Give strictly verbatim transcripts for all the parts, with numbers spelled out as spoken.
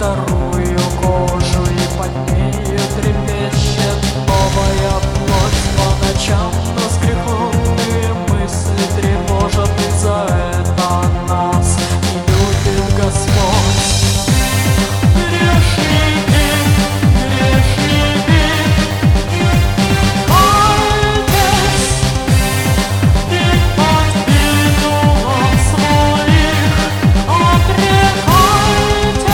вторую кожу, и под нею трепещет новая плоть. По ночам нас греховные мысли тревожат, и за это нас не любит Господь. Грешники, грешники, кайтесь и от идолов своих отрекайтесь.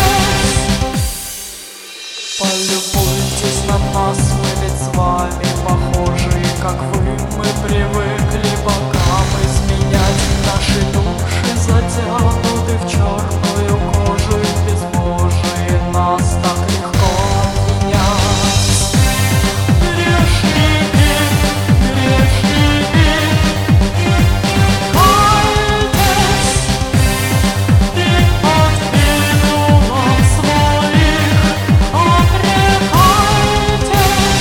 Полюбуйтесь на нас, мы ведь с вами похожи, как вы, мы привыкли богам изменять. Наши души затянуты в черную кожу, и безбожие нас так легко обвинять. Грешники, грешники, кайтесь и от идолов своих отрекайтесь.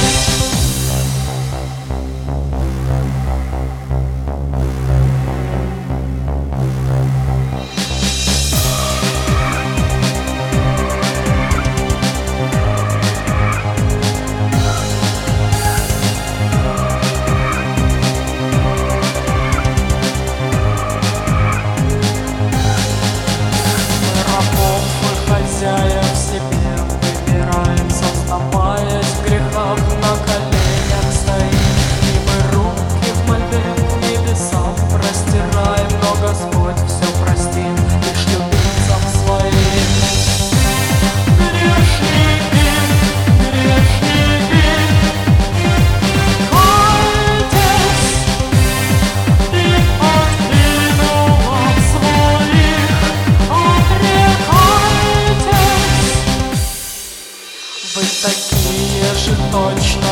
Рабов и хозяев себе выбираем, сознаваясь в грехах, на коленях стоим, и мы руки в мольбе к небесам простираем, но Господь все простит лишь любимцам своим. Грешники, грешники, кайтесь и от идолов своих отрекайтесь. Вы такие же точно